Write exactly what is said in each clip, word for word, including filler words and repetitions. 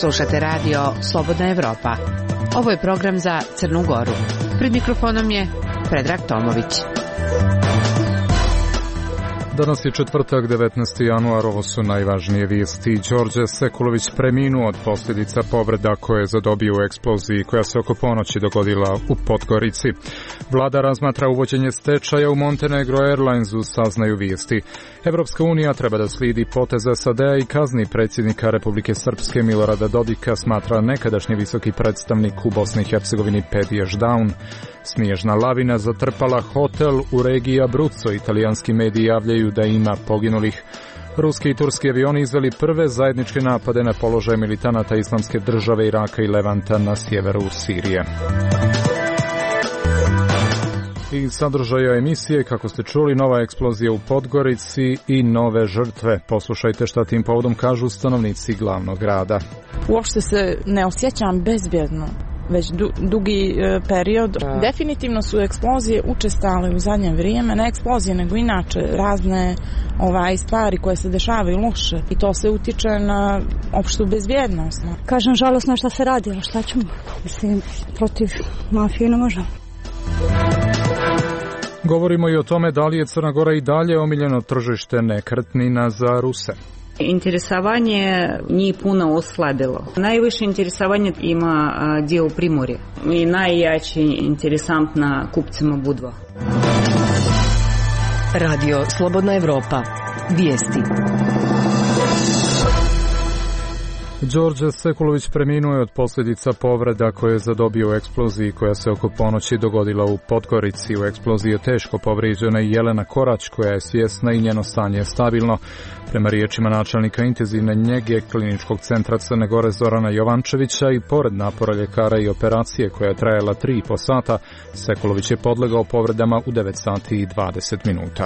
Slušate radio Slobodna Evropa. Ovo je program za Crnu Goru. Pred mikrofonom je Predrag Tomović. Danas je četvrtak, devetnaesti januar, ovo su najvažnije vijesti. Đorđe Sekulović preminuo od posljedica povreda koje je zadobio u eksploziji koja se oko ponoći dogodila u Podgorici. Vlada razmatra uvođenje stečaja u Montenegro Airlinesu, saznaju vijesti. Evropska unija treba da slidi potez S A D-a i kazni predsjednika Republike Srpske Milorada Dodika, smatra nekadašnji visoki predstavnik u Bosni i Hercegovini Pedi Ešdaun. Snježna lavina zatrpala hotel u regiji Abruzzo. Italijanski mediji javljaju da ima poginulih. Ruski i turski avioni izveli prve zajedničke napade na položaje militanata Islamske države Iraka i Levanta na sjeveru Sirije. I sadržaja emisije, kako ste čuli, nova eksplozija u Podgorici i nove žrtve. Poslušajte šta tim povodom kažu stanovnici glavnog grada. Uopšte se ne osjećam bezbjedno već du, dugi e, period. Da. Definitivno su eksplozije učestale u zadnje vrijeme, ne eksplozije nego inače razne ovaj, stvari koje se dešavaju loše i to se utiče na opštu bezbjednost. Kažem, žalosno šta se radi, a šta ćemo? Mislim, protiv mafije ne možemo. Govorimo i o tome da li je Crna Gora i dalje omiljeno tržište nekretnina za Ruse. Interesovanje nije puno osladilo. Najviše interesovanje ima dio Primorje i najjače interesantna kupcima Budva. Radio Slobodna Evropa. Vijesti. Đorđe Sekulović preminuo je od posljedica povreda koje je zadobio u eksploziji koja se oko ponoći dogodila u Podgorici. U eksploziji je teško povrijeđena i Jelena Korać koja je svjesna i njeno stanje je stabilno. Prema riječima načelnika intenzivne njege Kliničkog centra Crne Gore Zorana Jovančevića i pored napora ljekara i operacije koja je trajala tri i po sata, Sekulović je podlegao povredama u devet sati i dvadeset minuta.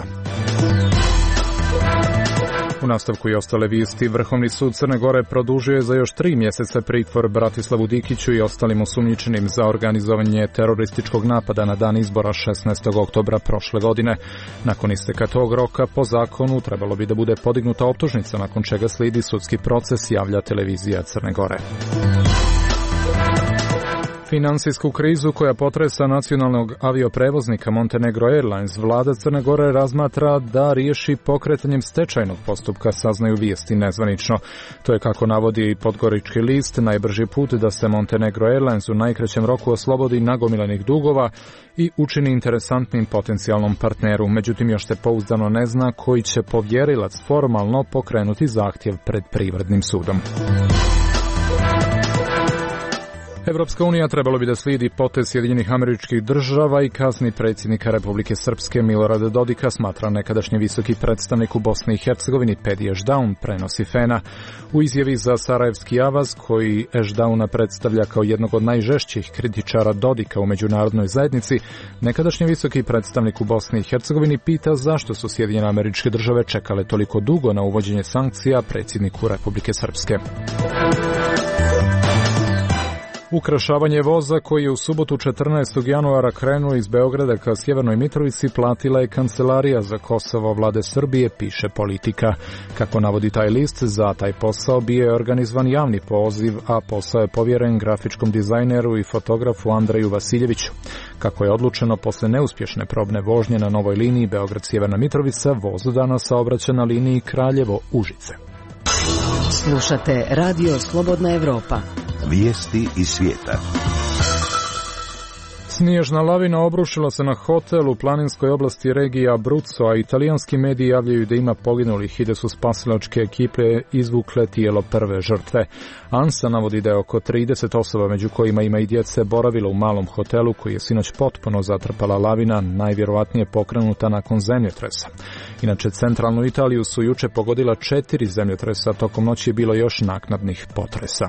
U nastavku i ostale vijesti, Vrhovni sud Crne Gore produžio je za još tri mjeseca pritvor Bratislavu Dikiću i ostalim osumnjičenim za organizovanje terorističkog napada na dan izbora šesnaestog oktobra prošle godine. Nakon isteka tog roka, po zakonu, trebalo bi da bude podignuta optužnica, nakon čega slijedi sudski proces, javlja televizija Crne Gore. Finansijsku krizu koja potresa nacionalnog avioprevoznika Montenegro Airlines, vlada Crne Gore razmatra da riješi pokretanjem stečajnog postupka, saznaju vijesti nezvanično. To je, kako navodi i Podgorički list, najbrži put da se Montenegro Airlines u najkraćem roku oslobodi nagomilanih dugova i učini interesantnim potencijalnom partneru. Međutim, još se pouzdano ne zna koji će povjerilac formalno pokrenuti zahtjev pred privrednim sudom. Evropska unija trebalo bi da slijedi potez Sjedinjenih Američkih Država i kazni predsjednika Republike Srpske Milorada Dodika, smatra nekadašnji visoki predstavnik u Bosni i Hercegovini Pedi Ešdaun, prenosi Fena. U izjavi za Sarajevski avaz, koji Ešdauna predstavlja kao jednog od najžešćih kritičara Dodika u međunarodnoj zajednici, nekadašnji visoki predstavnik u Bosni i Hercegovini pita zašto su Sjedinjene Američke Države čekale toliko dugo na uvođenje sankcija predsjedniku Republike Srpske. Ukrašavanje voza koji je u subotu četrnaestog januara krenuo iz Beograda ka Sjevernoj Mitrovici platila je Kancelarija za Kosovo vlade Srbije, piše Politika. Kako navodi taj list, za taj posao bio je organizovan javni poziv, a posao je povjeren grafičkom dizajneru i fotografu Andreju Vasiljeviću. Kako je odlučeno posle neuspješne probne vožnje na novoj liniji Beograd-Sjeverna Mitrovica, voz danas saobraća na liniji Kraljevo-Užice. Slušate Radio Slobodna Evropa. Vijesti iz svijeta. Snježna lavina obrušila se na hotel u planinskoj oblasti regije Abruzzo, a italijanski mediji javljaju da ima poginulih i da su spasilačke ekipe izvukle tijelo prve žrtve. ANSA navodi da je oko trideset osoba, među kojima ima i djece, boravilo u malom hotelu koji je sinoć potpuno zatrpala lavina, najvjerovatnije pokrenuta nakon zemljotresa. Inače, centralnu Italiju su juče pogodila četiri zemljotresa, tokom noći je bilo još naknadnih potresa.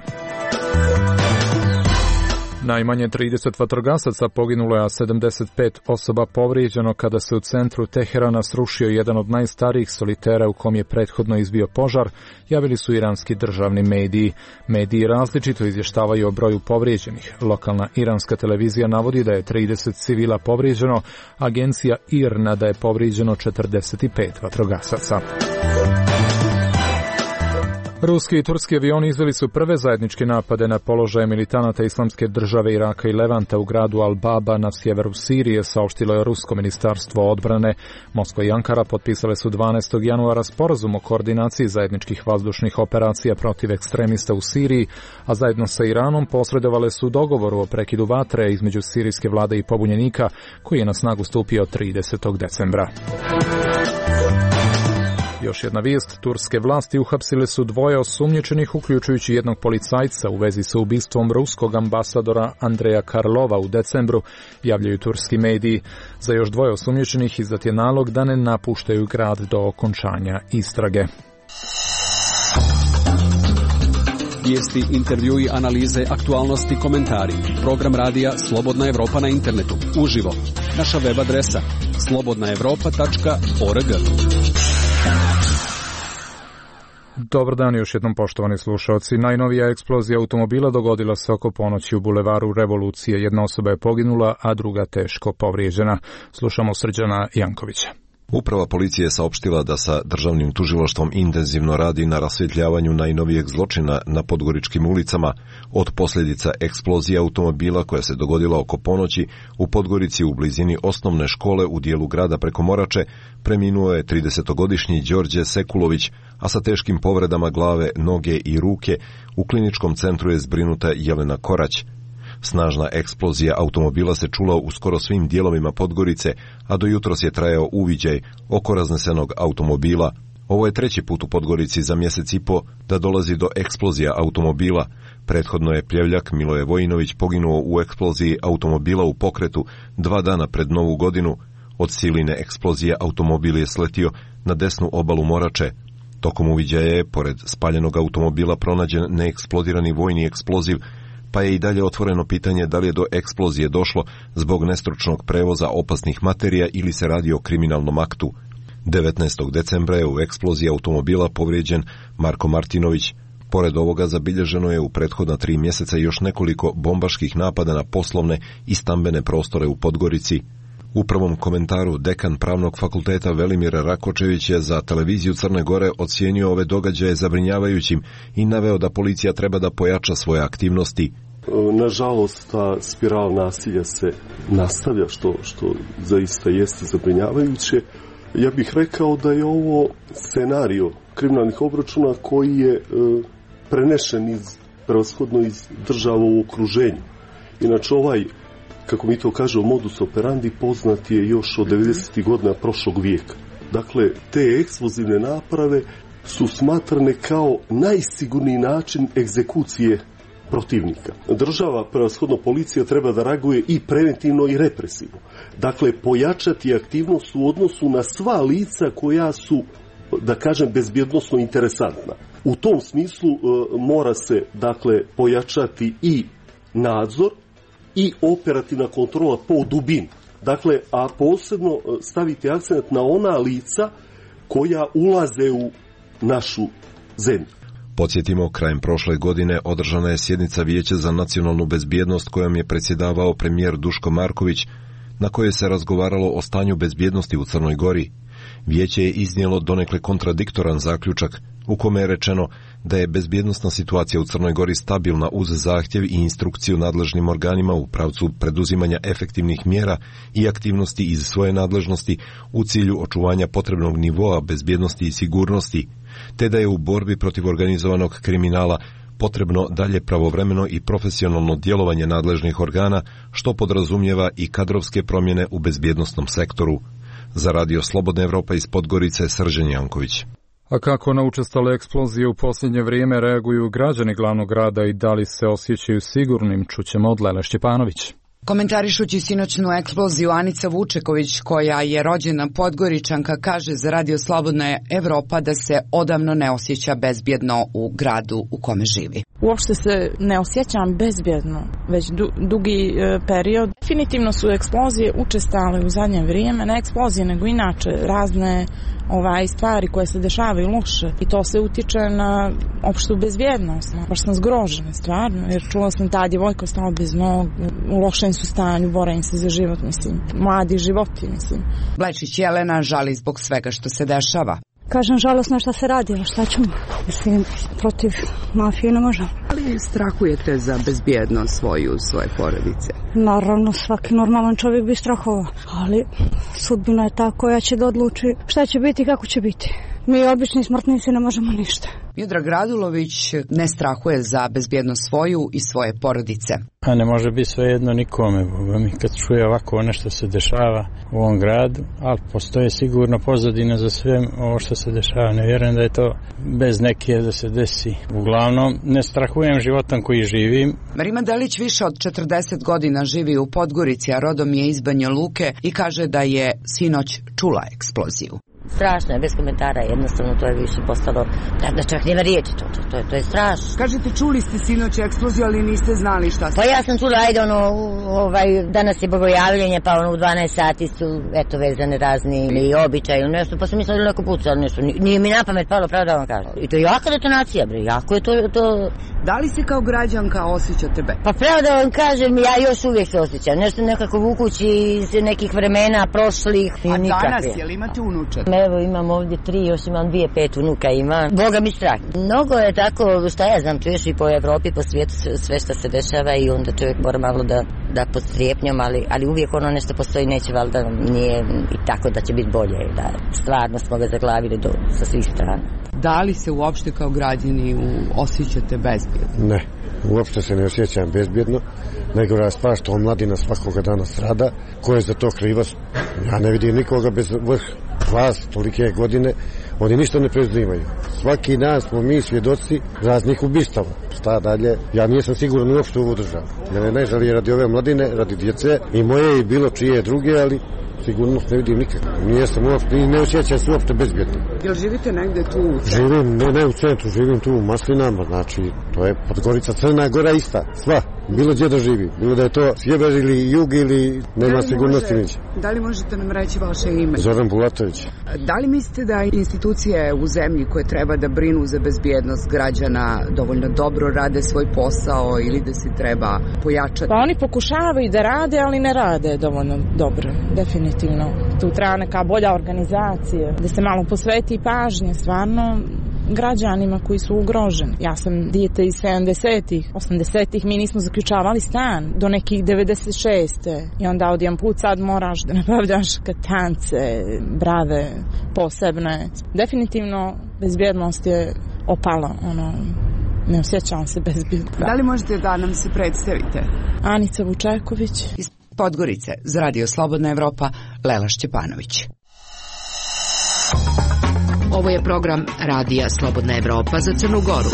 Najmanje trideset vatrogasaca poginulo je, a sedamdeset pet osoba povrijeđeno kada se u centru Teherana srušio jedan od najstarijih solitera u kom je prethodno izbio požar, javili su iranski državni mediji. Mediji različito izvještavaju o broju povrijeđenih. Lokalna iranska televizija navodi da je trideset civila povrijeđeno, agencija I R N A da je povrijeđeno četrdeset pet vatrogasaca. Ruski i turski avioni izveli su prve zajedničke napade na položaje militanata Islamske države Iraka i Levanta u gradu Al-Baba na sjeveru Sirije, saopštilo je Rusko ministarstvo odbrane. Moskva i Ankara potpisale su dvanaestog januara sporazum o koordinaciji zajedničkih vazdušnih operacija protiv ekstremista u Siriji, a zajedno sa Iranom posredovale su dogovoru o prekidu vatre između sirijske vlade i pobunjenika, koji je na snagu stupio tridesetog decembra. Još jedna vijest, turske vlasti uhapsile su dvoje osumnjičenih, uključujući jednog policajca u vezi sa ubistvom ruskog ambasadora Andreja Karlova u decembru, javljaju turski mediji. Za još dvoje osumnjičenih izdat je nalog da ne napuštaju grad do okončanja istrage. Vijesti, intervjui, analize, aktualnosti, komentari. Program radija Slobodna Evropa na internetu. Uživo. Naša web adresa slobodna evropa tačka org. Dobar dan još jednom, poštovani slušalci. Najnovija eksplozija automobila dogodila se oko ponoći u bulevaru Revolucije. Jedna osoba je poginula, a druga teško povrijeđena. Slušamo Srđana Jankovića. Uprava policije je saopštila da sa državnim tužilaštvom intenzivno radi na rasvjetljavanju najnovijeg zločina na podgoričkim ulicama od posljedica eksplozije automobila koja se dogodila oko ponoći u Podgorici u blizini osnovne škole u dijelu grada preko Morače. Preminuo je tridesetogodišnji Đorđe Sekulović, a sa teškim povredama glave, noge i ruke u kliničkom centru je zbrinuta Jelena Korać. Snažna eksplozija automobila se čula u skoro svim dijelovima Podgorice, a do jutros je trajao uviđaj oko raznesenog automobila. Ovo je treći put u Podgorici za mjesec i po da dolazi do eksplozija automobila. Prethodno je pljevljak Miloje Vojinović poginuo u eksploziji automobila u Pokretu dva dana pred Novu godinu. Od siline eksplozije automobil je sletio na desnu obalu Morače. Tokom uviđaja je, pored spaljenog automobila, pronađen neeksplodirani vojni eksploziv, pa je i dalje otvoreno pitanje da li je do eksplozije došlo zbog nestručnog prevoza opasnih materija ili se radi o kriminalnom aktu. devetnaestog decembra je u eksploziji automobila povrijeđen Marko Martinović. Pored ovoga zabilježeno je u prethodna tri mjeseca još nekoliko bombaških napada na poslovne i stambene prostore u Podgorici. U prvom komentaru dekan Pravnog fakulteta Velimir Rakočević je za televiziju Crne Gore ocijenio ove događaje zabrinjavajućim i naveo da policija treba da pojača svoje aktivnosti. Nažalost, ta spiral nasilja se nastavlja, što, što zaista jeste zabrinjavajuće. Ja bih rekao da je ovo scenario kriminalnih obračuna koji je e, prenešen iz, prevashodno iz država u okruženju. Inače, ovaj, kako mi to kažemo, modus operandi poznat je još od devedesetih godina prošlog vijeka. Dakle, te eksplozivne naprave su smatrane kao najsigurniji način egzekucije protivnika. Država, prevashodno policija, treba da reaguje i preventivno i represivno. Dakle, pojačati aktivnost u odnosu na sva lica koja su, da kažem, bezbjednosno interesantna. U tom smislu e, mora se, dakle, pojačati i nadzor i operativna kontrola po dubini. Dakle, a posebno staviti akcent na ona lica koja ulaze u našu zemlju. Podsjetimo, krajem prošle godine održana je sjednica Vijeća za nacionalnu bezbjednost kojom je predsjedavao premijer Duško Marković, na kojoj se razgovaralo o stanju bezbjednosti u Crnoj Gori. Vijeće je iznijelo donekle kontradiktoran zaključak u kome je rečeno da je bezbjednosna situacija u Crnoj Gori stabilna uz zahtjev i instrukciju nadležnim organima u pravcu preduzimanja efektivnih mjera i aktivnosti iz svoje nadležnosti u cilju očuvanja potrebnog nivoa bezbjednosti i sigurnosti, te da je u borbi protiv organizovanog kriminala potrebno dalje pravovremeno i profesionalno djelovanje nadležnih organa, što podrazumijeva i kadrovske promjene u bezbjednosnom sektoru. Za radio Slobodna Evropa iz Podgorice, Srđan Janković. A kako na učestale eksplozije u posljednje vrijeme reaguju građani glavnog grada i da li se osjećaju sigurnim, čućemo od Lele Šćepanović. Komentarišući sinoćnu eksploziju, Anica Vučeković, koja je rođena Podgoričanka, kaže za radio Slobodna Evropa da se odavno ne osjeća bezbjedno u gradu u kome živi. Uopšte se ne osjećam bezbjedno već du, dugi e, period. Definitivno su eksplozije učestale u zadnje vrijeme, ne eksplozije nego inače razne ovaj, stvari koje se dešavaju loše i to se utiče na opštu bezbjednost. Baš sam zgrožena stvarno, jer čula sam ta djevojka ostala bez nog, u lošem su stanju, bore im se za život, mislim, mladi životi, mislim. Blečić Jelena žali zbog svega što se dešava. Kažem, žalosno šta se radi, a šta ćemo? Mislim, protiv mafije ne možemo. Ali strahujete za bezbjednost svoju, svoje porodice? Naravno, svaki normalan čovjek bi strahovao, ali sudbina je ta koja će da odluči šta će biti i kako će biti. Mi obični smrtnici ne možemo ništa. Miodrag Radulović ne strahuje za bezbjednost svoju i svoje porodice. A ne može biti svejedno nikome, boga mi, kad čuje ovako nešto se dešava u ovom gradu, ali postoje sigurno pozadine za sve ovo što se dešava. Ne vjerujem da je to bez neke da se desi. Uglavnom, ne strahujem životom koji živim. Marima Delić više od četrdeset godina živi u Podgorici, a rodom je iz Banja Luke i kaže da je sinoć čula eksploziju. Strašno je, bez komentara, jednostavno to je više postalo, da, da čak nema riječi, to, to, to, je, to je strašno. Kažete, čuli ste sinoć eksploziju, ali niste znali šta ste. Pa ja sam čula, ajde, ono, ovaj, danas je bogojavljenje, pa ono, u dvanaest sati su, eto, vezane razni ili običaj ili nešto, pa sam mislila neko puca, ali nešto, nije mi na pamet palo, pravo da vam kažem. I to je jaka detonacija, bre, jako je to, to... Da li se kao građanka osjećate be? Pa pravo da vam kažem, ja još uvijek se osjećam, nešto nekako vukući iz nekih vremena, prošlih, a nikakve. Danas, je li imate unučad? Evo imam ovdje tri, još imam dvije, pet unuka ima. Boga mi strah. Mnogo je tako, šta ja znam, čuješ i po Evropi, po svijetu sve što se dešava i onda čovjek mora malo da, da pod strepnjom, ali, ali uvijek ono nešto postoji, neće valjda nije i tako da će biti bolje. Da stvarno smo ga zaglavili do, sa svih strana. Da li se uopšte kao građani osjećate bezbjedno? Ne, uopšte se ne osjećam bezbjedno. Najgora stvar što omladina svakoga dana strada. Ko je za to krivac? Ja ne vidim nikoga bez vrh vlast tolike godine. Oni ništa ne preduzimaju. Svaki dan smo mi svjedoci raznih ubistava. Šta dalje? Ja nisam siguran uopšte u ovu državu. Mene ne žali radi ove mladine, radi djece i moje i bilo čije druge, ali sigurnost ne vidim nikako. Nijesam uopšte i ne osjećam se uopšte bezbjedno. Jel živite negde tu u centru? Živim, ne, ne u centru, živim tu u Maslinama, znači to je Podgorica, Crna Gora ista, sva. Bilo gdje da živi, bilo da je to sjever ili jug ili nema sigurnosti niće. Da li možete nam reći vaše ime? Zoran Bulatović. Da li mislite da institucije u zemlji koje treba da brinu za bezbjednost građana dovoljno dobro rade svoj posao ili da se treba pojačati? Pa oni pokušavaju da rade, ali ne rade dovoljno dobro, definitivno. Tu treba neka bolja organizacija, da se malo posveti pažnje, stvarno, građanima koji su ugroženi. Ja sam dijete iz sedamdesetih, osamdesetih, mi nismo zaključavali stan do nekih devedeset šeste i onda odjedan put sad moraš da nabavljaš katance, brave, posebne. Definitivno bezbjednost je opala, ono, ne osjećam se bezbjedno. Da li možete da nam se predstavite? Anica Vučeković. Iz Podgorice, za Radio Slobodna Evropa, Lela Šćepanović. Ovo je program Radija Slobodna Evropa za Crnu Goru.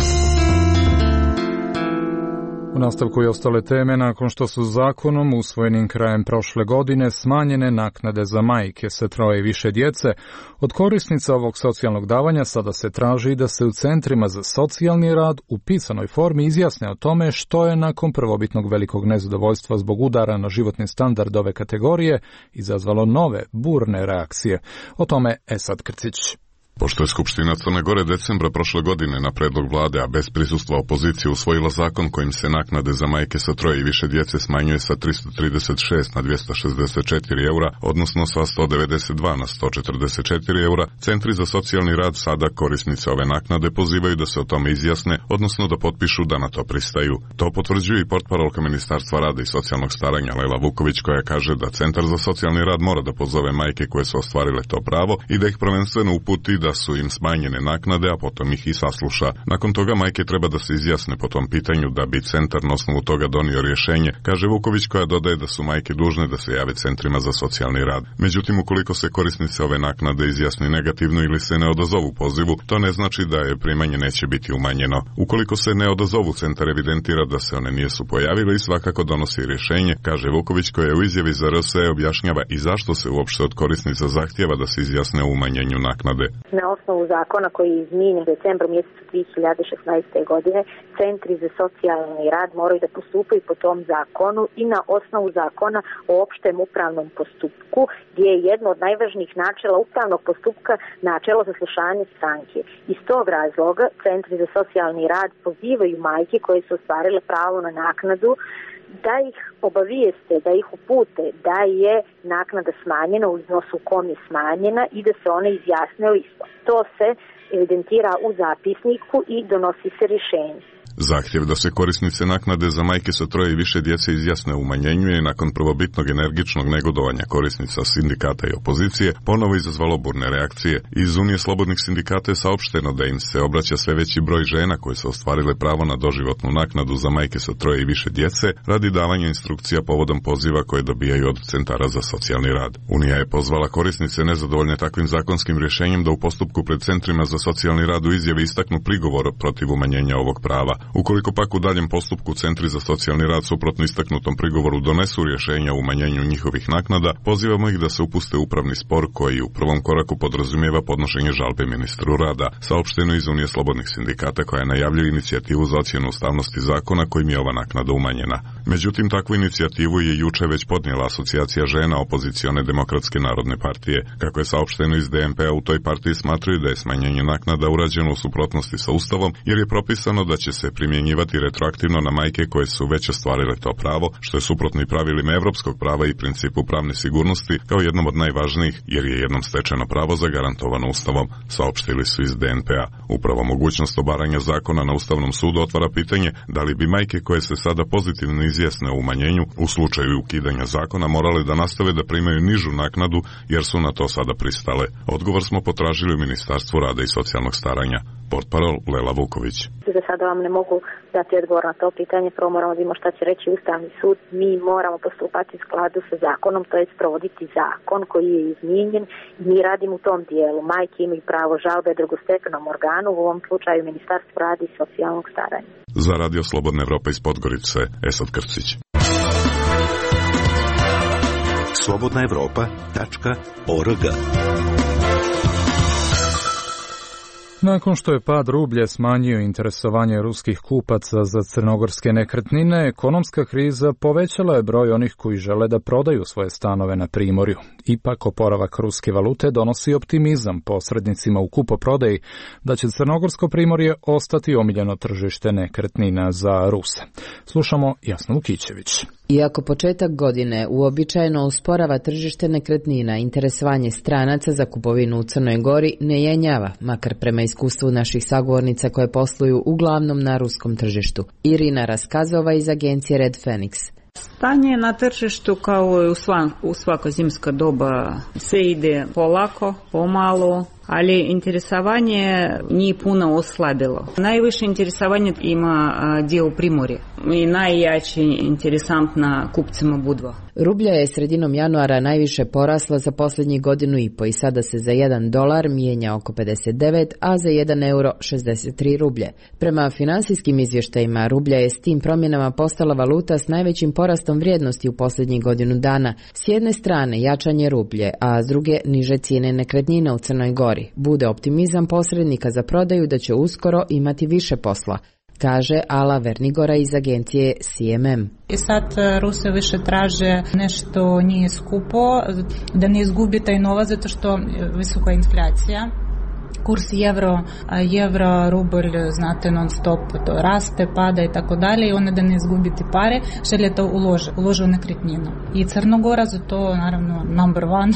U nastavku i ostale teme, nakon što su zakonom usvojenim krajem prošle godine smanjene naknade za majke sa troje i više djece, od korisnica ovog socijalnog davanja sada se traži da se u centrima za socijalni rad u pisanoj formi izjasne o tome što je nakon prvobitnog velikog nezadovoljstva zbog udara na životni standard ove kategorije izazvalo nove burne reakcije. O tome Esad Krcić. Pošto je Skupština Crne Gore decembra prošle godine na predlog vlade, a bez prisustva opozicije, usvojila zakon kojim se naknade za majke sa troje i više djece smanjuje sa tristo trideset šest na dvjesto šezdeset četiri eura, odnosno sa sto devedeset dva na sto četrdeset četiri eura, centri za socijalni rad sada korisnice ove naknade pozivaju da se o tome izjasne, odnosno da potpišu da na to pristaju. To potvrđuje i portparolka Ministarstva rada i socijalnog staranja Lela Vuković, koja kaže da Centar za socijalni rad mora da pozove majke koje su ostvarile to pravo i da ih prvenstveno uputi da su im smanjene naknade, a potom ih i sasluša. Nakon toga majke treba da se izjasne po tom pitanju da bi centar na osnovu toga donio rješenje, kaže Vuković, koja dodaje da su majke dužne da se jave centrima za socijalni rad. Međutim, ukoliko se korisnice ove naknade izjasni negativno ili se ne odazovu pozivu, to ne znači da je primanje neće biti umanjeno. Ukoliko se ne odazovu, centar evidentira da se one nisu pojavile i svakako donosi rješenje, kaže Vuković, koja je u izjavi za R S E objašnjava i zašto se uopšte od korisnica zahtjeva da se izjasne o umanjenju naknade. Na osnovu zakona koji je izmijenjen u decembru mjesecu dvije hiljade šesnaeste. godine, centri za socijalni rad moraju da postupaju po tom zakonu i na osnovu zakona o opštem upravnom postupku, gdje je jedno od najvažnijih načela upravnog postupka načelo saslušanja stranke. Iz tog razloga centri za socijalni rad pozivaju majke koje su ostvarile pravo na naknadu da ih obavijeste, da ih upute da je naknada smanjena u iznosu u kom je smanjena i da se one izjasne o istom. To se evidentira u zapisniku i donosi se rješenje. Zahtjev da se korisnice naknade za majke sa troje i više djece izjasne o umanjenju je nakon prvobitnog energičnog negodovanja korisnica sindikata i opozicije ponovo izazvalo burne reakcije. Iz Unije slobodnih sindikata je saopšteno da im se obraća sve veći broj žena koje su ostvarile pravo na doživotnu naknadu za majke sa troje i više djece radi davanja instrukcija povodom poziva koje dobijaju od centara za socijalni rad. Unija je pozvala korisnice nezadovoljne takvim zakonskim rješenjem da u postupku pred centrima za socijalni rad u izjavi istaknu prigovor protiv umanjenja ovog prava. Ukoliko pak u daljem postupku centri za socijalni rad suprotno istaknutom prigovoru donesu rješenja o umanjenju njihovih naknada, pozivamo ih da se upuste upravni spor koji u prvom koraku podrazumijeva podnošenje žalbe ministru rada, saopšteno iz Unije slobodnih sindikata koja najavljuje inicijativu za ocjenu ustavnosti zakona kojim je ova naknada umanjena. Međutim, takvu inicijativu je juče već podnijela Asocijacija žena opozicione demokratske narodne partije. Kako je saopšteno iz D M P-a, u toj partiji smatraju da je smanjenje naknada urađeno u suprotnosti sa Ustavom, jer je propisano da će se primjenjivati retroaktivno na majke koje su već ostvarile to pravo, što je suprotno i pravilima evropskog prava i principu pravne sigurnosti kao jednom od najvažnijih, jer je jednom stečeno pravo zagarantovano Ustavom, saopštili su iz D N P-a. Upravo mogućnost obaranja zakona na Ustavnom sudu otvara pitanje da li bi majke koje se sada pozitivno izjasne o umanjenju u slučaju ukidanja zakona morale da nastave da primaju nižu naknadu jer su na to sada pristale. Odgovor smo potražili u Ministarstvu rada i socijalnog staranja. Portparol Lela Vuković. Za sada vam ne mogu dati odgovor na to pitanje, prvo moramo da vidimo šta će reći Ustavni sud. Mi moramo postupati u skladu sa zakonom, to je sprovoditi zakon koji je izmijenjen i mi radimo u tom dijelu. Majke imaju pravo žalbe drugostepenom organu, u ovom slučaju Ministarstvo rada i socijalnog staranja. Za Radio Slobodna Evropa iz Podgorice, Esad Krcić. slobodna evropa tačka org. Nakon što je pad rublje smanjio interesovanje ruskih kupaca za crnogorske nekretnine, ekonomska kriza povećala je broj onih koji žele da prodaju svoje stanove na primorju. Ipak oporavak ruske valute donosi optimizam posrednicima u kupoprodaji da će crnogorsko primorje ostati omiljeno tržište nekretnina za Ruse. Slušamo Jasnu Vukićević. Iako početak godine uobičajeno usporava tržište nekretnina, interesovanje stranaca za kupovinu u Crnoj Gori ne jenjava, makar prema iskustvu naših sagovornica koje posluju uglavnom na ruskom tržištu. Irina Raskazova iz agencije Red Phoenix. Stanje na tržištu kao i u, sva, u svako zimsko doba sve ide polako, pomalo, ali interesovanje nije puno oslabilo. Najviše interesovanje ima dio Primorje i najjače interesantna kupcima Budva. Rublja je sredinom januara najviše porasla za posljednjih godinu i po i sada se za jedan dolar mijenja oko pedeset devet, a za jedan euro šezdeset tri rublje. Prema finansijskim izvještajima, rublja je s tim promjenama postala valuta s najvećim porastom vrijednosti u posljednjih godinu dana. S jedne strane jačanje rublje, a s druge niže cijene nekretnina u Crnoj Gori. Bude optimizam posrednika za prodaju da će uskoro imati više posla, kaže Ala Vernigora iz agencije C M M. I sad Rusi više traže nešto nije skupo, da ne izgubi taj novac zato što visoka inflacija. Kurs euro, euro, rubl, znate, non stop to raste, pada i tako dalje i onda da ne izgubiti pare, žele to uloži, uloži u nekretninu. I Crnogora za to, naravno, number one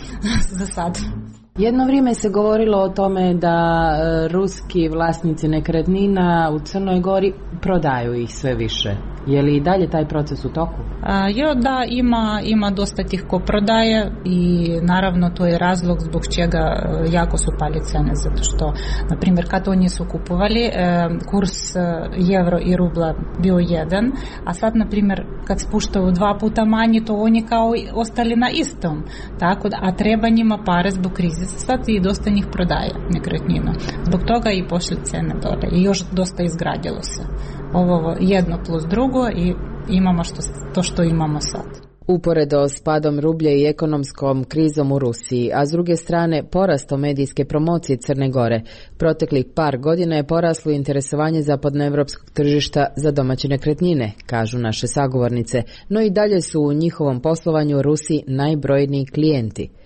za sad. Jedno vrijeme se govorilo o tome da ruski vlasnici nekretnina u Crnoj Gori prodaju ih sve više. Je li i dalje taj proces u toku? A, jo, da, ima, ima dosta tih ko prodaje i naravno to je razlog zbog čega jako su pali cene, zato što, na primjer, kad oni su kupovali, e, kurs euro i rubla bio jedan, a sad, na primjer, kad spuštaju dva puta manje, to oni kao ostali na istom, tako da, a treba njima pare zbog krize, sad i dosta njih prodaje nekretninu. Zbog toga i pošli cene dole i još dosta izgradilo se. Ovo jedno plus drugo i imamo što, to što imamo sad. Uporedo s padom rublja i ekonomskom krizom u Rusiji, a s druge strane porastom medijske promocije Crne Gore, proteklih par godina je poraslo interesovanje zapadnoevropskog tržišta za domaće nekretnine, kažu naše sagovornice, no i dalje su u njihovom poslovanju Rusi najbrojniji klijenti.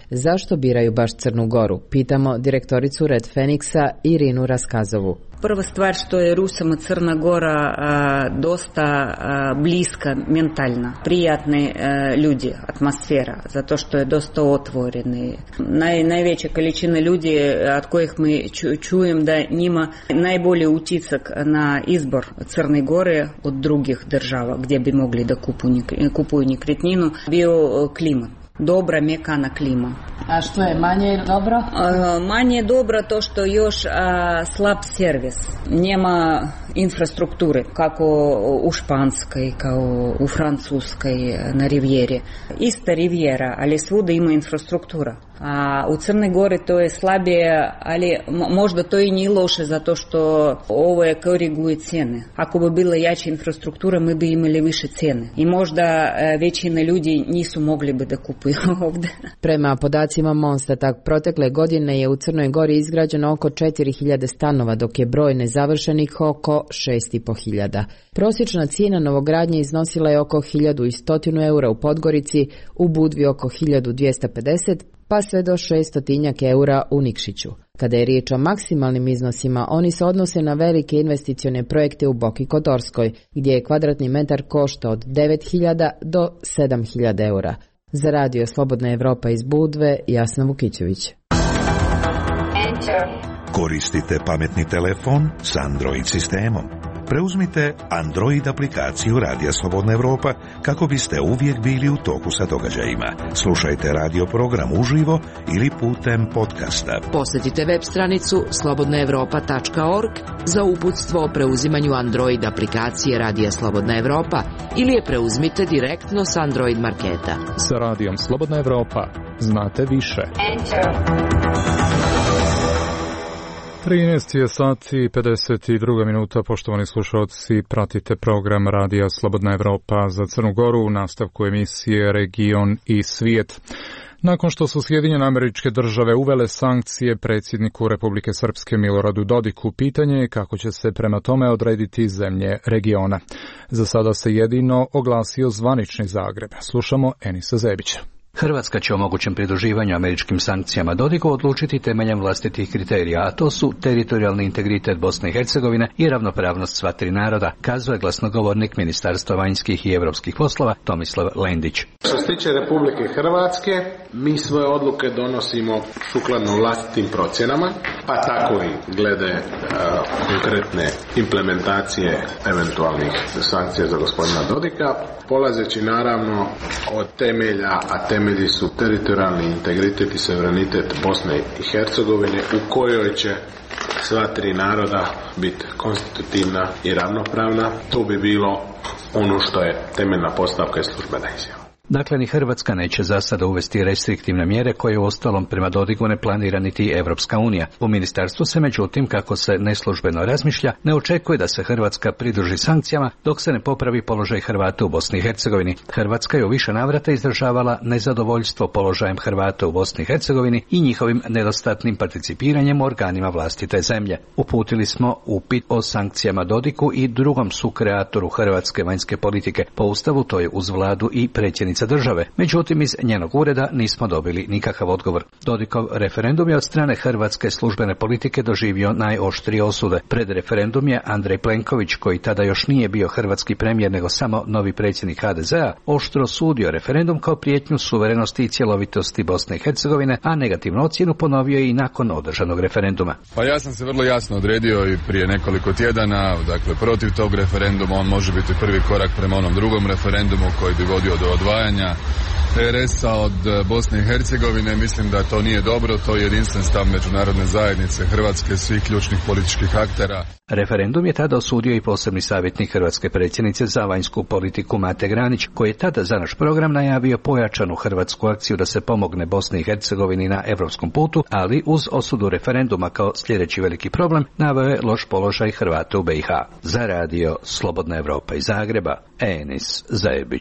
Zašto biraju baš Crnu Goru? Pitamo direktoricu Red Feniksa Irinu Raskazovu. Prva stvar što je Rusama Crna Gora a, dosta a, bliska mentalno, prijatni a, ljudi, atmosfera, zato što je dosta otvoreni. Naj, najveća količina ljudi od kojih mi ču, čujem da njima najbolji utisak na izbor Crne Gore od drugih država gdje bi mogli da kupuju, kupuju nekretninu bio klimat. Dobra, mekana klima. A što je manje dobro? A, manje dobro to što još a, slab servis. Nema infrastrukture kako u Španskoj, kao u Francuskoj na rivijeri. Ista rivijera, ali svuda ima infrastruktura. A u Crnoj Gori to je slabije, ali možda to i nije loše zato što ovo je koriguje cijene. Ako bi bila jača infrastruktura, mi bi imali više cijene. I možda većina ljudi nisu mogli bi da kupuju ovdje. Prema podacima Monstatak, protekle godine je u Crnoj Gori izgrađeno oko četiri hiljade stanova, dok je broj nezavršenih oko šest i po hiljada. Prosječna cijena novogradnje iznosila je oko hiljadu sto eura u Podgorici, u Budvi oko hiljadu dvjesto pedeset, pa sve do šestotinjak eura u Nikšiću. Kada je riječ o maksimalnim iznosima, oni se odnose na velike investicione projekte u Boki Kotorskoj, gdje je kvadratni metar košta od devet hiljada do sedam hiljada eura. Za radio Slobodna Evropa iz Budve, Jasna Vukićević. Koristite pametni telefon s Android sistemom. Preuzmite Android aplikaciju Radija Slobodna Evropa kako biste uvijek bili u toku sa događajima. Slušajte radio program uživo ili putem podcasta. Posjetite web stranicu slobodna evropa tačka org za uputstvo o preuzimanju Android aplikacije Radija Slobodna Evropa ili je preuzmite direktno s Android marketa. Sa Radijom Slobodna Evropa znate više. trinaest je sati i pedeset dva minuta, poštovani slušalci, pratite program Radija Slobodna Evropa za Crnu Goru u nastavku emisije Region i svijet. Nakon što su Sjedinjene Američke Države uvele sankcije predsjedniku Republike Srpske Miloradu Dodiku, pitanje je kako će se prema tome odrediti zemlje regiona. Za sada se jedino oglasio zvanični Zagreb. Slušamo Enisa Zebića. Hrvatska će o mogućem pridruživanju američkim sankcijama Dodiku odlučiti temeljem vlastitih kriterija, a to su teritorijalni integritet Bosne i Hercegovine i ravnopravnost sva tri naroda, kazuje glasnogovornik Ministarstva vanjskih i europskih poslova Tomislav Lendić. Što se tiče Republike Hrvatske, mi svoje odluke donosimo sukladno vlastitim procjenama, pa tako i glede uh, konkretne implementacije eventualnih sankcija za gospodina Dodika, polazeći naravno od temelja, a temelji su teritorijalni integritet i suverenitet Bosne i Hercegovine, u kojoj će sva tri naroda biti konstitutivna i ravnopravna. To bi bilo ono što je temeljna postavka i službena izjava. Dakle, ni Hrvatska neće za sada uvesti restriktivne mjere koje u ostalom prema Dodiku ne planira niti Evropska unija. U ministarstvu se međutim, kako se neslužbeno razmišlja, ne očekuje da se Hrvatska pridruži sankcijama dok se ne popravi položaj Hrvata u Bosni i Hercegovini. Hrvatska je u više navrata izražavala nezadovoljstvo položajem Hrvata u Bosni i Hercegovini i njihovim nedostatnim participiranjem u organima vlastite zemlje. Uputili smo upit o sankcijama Dodiku i drugom sukreatoru hrvatske vanjske politike. Po ustavu to je uz vladu i predsjednica države. Međutim, iz njenog ureda nismo dobili nikakav odgovor. Dodikov referendum je od strane hrvatske službene politike doživio najoštrije osude. Pred referendum je Andrej Plenković, koji tada još nije bio hrvatski premijer nego samo novi predsjednik ha de ze a, oštro osudio referendum kao prijetnju suverenosti i cjelovitosti Bosne i Hercegovine, a negativnu ocjenu ponovio je i nakon održanog referenduma. Pa ja sam se vrlo jasno odredio i prije nekoliko tjedana, dakle protiv tog referenduma. On može biti prvi korak prema onom drugom referendumu koji bi vodio do odvajanja er es a od Bosne i Hercegovine. Mislim da to nije dobro, to je jedinstven stav međunarodne zajednice, Hrvatske, svih ključnih političkih aktera. Referendum je tada osudio i posebni savjetnik hrvatske predsjednice za vanjsku politiku Mate Granić, koji je tada za naš program najavio pojačanu hrvatsku akciju da se pomogne Bosni i Hercegovini na europskom putu, ali uz osudu referenduma kao sljedeći veliki problem naveo je loš položaj Hrvata u be i ha. Za radio Slobodna Evropa iz Zagreba, Enis Zajebić.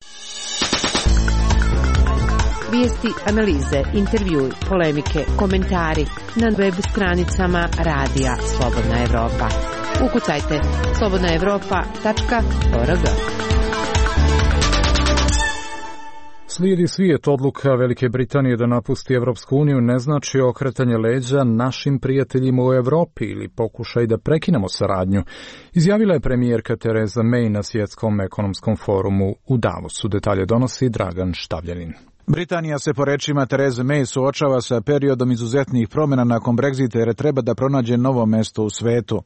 Vijesti, analize, intervjui, polemike, komentari na web stranicama Radija Slobodna Evropa. Ukucajte slobodna evropa tačka org. Slijedi svijet. Odluka Velike Britanije da napusti Evropsku uniju ne znači okretanje leđa našim prijateljima u Evropi ili pokušaj da prekinemo saradnju, izjavila je premijerka Tereza May na Svjetskom ekonomskom forumu u Davosu. Detalje donosi Dragan Štavljanin. Britanija se po rečima Tereze May suočava sa periodom izuzetnih promjena nakon Brexita jer treba da pronađe novo mesto u svetu.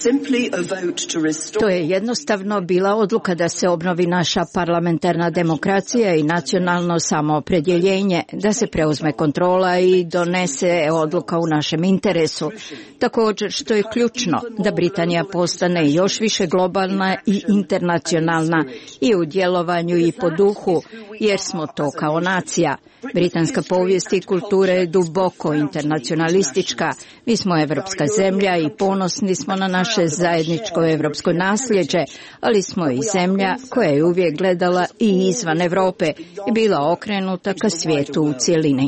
To je jednostavno bila odluka da se obnovi naša parlamentarna demokracija i nacionalno samoopredjeljenje, da se preuzme kontrola i donese odluka u našem interesu. Također, što je ključno, da Britanija postane još više globalna i internacionalna i u djelovanju i po duhu, jer smo to kao nacija. Britanska povijest i kultura je duboko internacionalistička. Mi smo evropska zemlja i ponosni smo na naše zajedničko evropsko nasljeđe, ali smo i zemlja koja je uvijek gledala i izvan Europe i bila okrenuta ka svijetu u cjelini.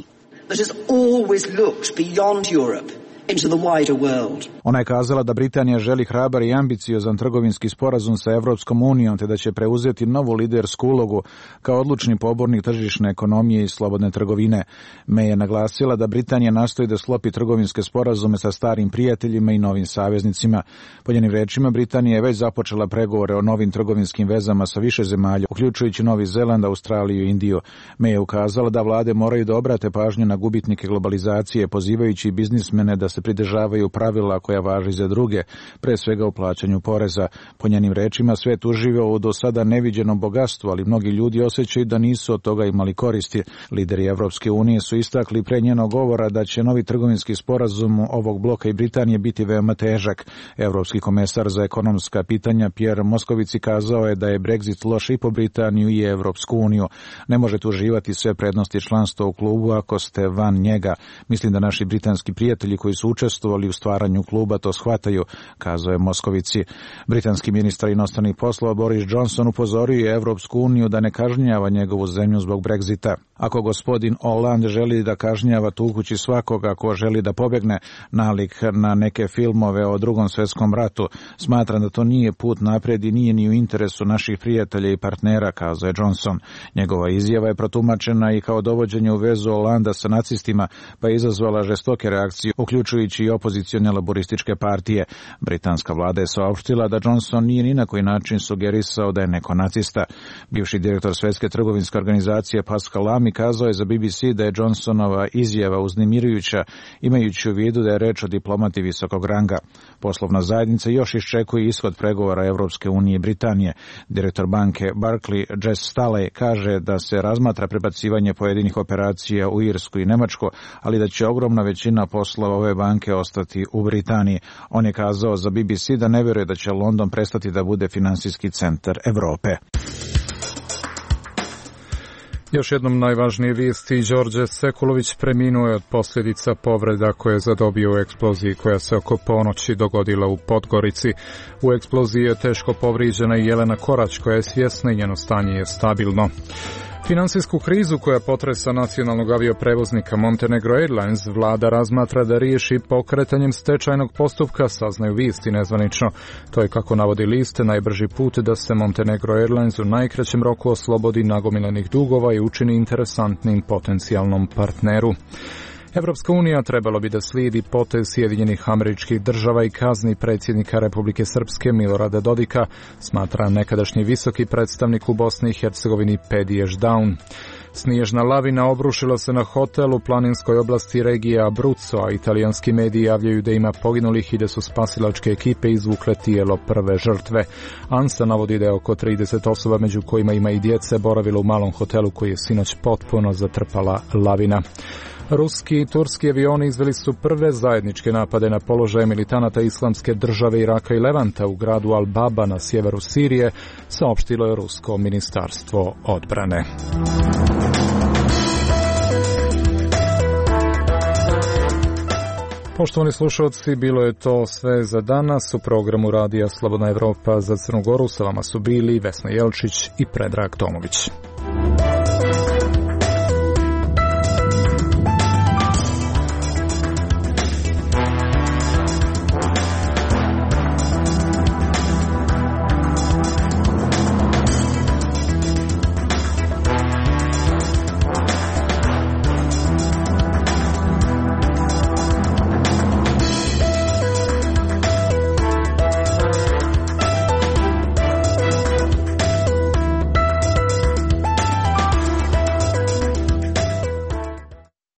Ona je kazala da Britanija želi hrabar i ambiciozan trgovinski sporazum sa Evropskom unijom te da će preuzeti novu lidersku ulogu kao odlučni pobornik tržišne ekonomije i slobodne trgovine. May je naglasila da Britanija nastoji da sklopi trgovinske sporazume sa starim prijateljima i novim saveznicima. Po njenim rečima, Britanija je već započela pregovore o novim trgovinskim vezama sa više zemalja, uključujući Novi Zeland, Australiju i Indiju. May je ukazala da vlade moraju da obrate pažnju na gubitnike globalizacije, pozivajući biznismene da se pridržavaju pravila koja važi za druge, pre svega u plaćanju poreza. Po njenim rečima, svet uživa u do sada neviđenom bogatstvu, ali mnogi ljudi osjećaju da nisu od toga imali koristi. Lideri Evropske unije su istakli pre njenog govora da će novi trgovinski sporazum ovog bloka i Britanije biti veoma težak. Evropski komesar za ekonomska pitanja Pierre Moscovici kazao je da je Brexit loš i po Britaniju i Evropsku uniju. Ne možete uživati sve prednosti članstva u klubu ako ste van njega. Mislim da naši britanski prijatelji koji su učestvovali u stvaranju kluba to shvataju, kazao je Moskovici. Britanski ministar inostranih poslova Boris Johnson upozorio je Evropsku uniju da ne kažnjava njegovu zemlju zbog Brexita. Ako gospodin Hollande želi da kažnjava tukući svakoga ko želi da pobegne nalik na neke filmove o Drugom svjetskom ratu, smatram da to nije put naprijed i nije ni u interesu naših prijatelja i partnera, kazao je Johnson. Njegova izjava je protumačena i kao dovođenje u vezu Hollanda sa nacistima, pa je izazvala žestoke reakcije, uključujući i opozicione laborističke partije. Britanska vlada je saopštila da Johnson nije ni na koji način sugerisao da je neko nacista. Bivši direktor Svjetske trgovinske organizacije Pascal Lamy kazao je za B B C da je Johnsonova izjava uznemirujuća, imajući u vidu da je reč o diplomati visokog ranga. Poslovna zajednica još iščekuje ishod pregovora Evropske unije i Britanije. Direktor banke Barclay Jess Staley kaže da se razmatra prebacivanje pojedinih operacija u Irsku i Nemačku, ali da će ogromna većina poslova ove banke ostati u Britaniji. On je kazao za B B C da ne vjeruje da će London prestati da bude finansijski centar Evrope. Još jednom najvažnije vijesti. Đorđe Sekulović preminuo je od posljedica povreda koje je zadobio u eksploziji koja se oko ponoći dogodila u Podgorici. U eksploziji je teško povrijeđena i Jelena Korać koja je svjesna i njeno stanje je stabilno. Finansijsku krizu koja potresa nacionalnog avioprevoznika Montenegro Airlines vlada razmatra da riješi pokretanjem stečajnog postupka, saznaju vijesti nezvanično. To je, kako navodi list, najbrži put da se Montenegro Airlines u najkraćem roku oslobodi nagomilenih dugova i učini interesantnim potencijalnom partneru. Evropska unija trebalo bi da slijedi potez Sjedinjenih Američkih Država i kazni predsjednika Republike Srpske Milorada Dodika, smatra nekadašnji visoki predstavnik u Bosni i Hercegovini Pedi Ešdaun. Snježna lavina obrušila se na hotel u planinskoj oblasti regije Abruzzo, a italijanski mediji javljaju da ima poginulih i da su spasilačke ekipe izvukle tijelo prve žrtve. ANSA navodi da je oko trideset osoba, među kojima ima i djece, boravilo u malom hotelu koji je sinoć potpuno zatrpala lavina. Ruski i turski avioni izveli su prve zajedničke napade na položaje militanata Islamske države Iraka i Levanta u gradu Al-Baba na sjeveru Sirije, saopštilo je Rusko ministarstvo odbrane. Poštovani slušalci, bilo je to sve za danas. U programu Radija Slobodna Evropa za Crnu Goru sa vama su bili Vesna Jelčić i Predrag Tomović.